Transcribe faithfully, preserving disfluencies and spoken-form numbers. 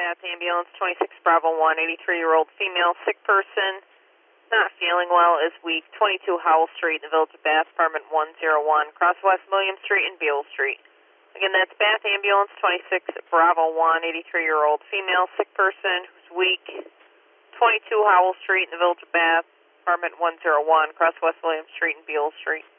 Bath Ambulance, twenty-six Bravo one, eighty-three-year-old female, sick person, not feeling well, is weak, twenty-two Howell Street in the Village of Bath, apartment one oh one, across West William Street and Beale Street. Again, that's Bath Ambulance, twenty-six Bravo one, eighty-three-year-old female, sick person, who's weak, twenty-two Howell Street in the Village of Bath, apartment one oh one, across West William Street and Beale Street.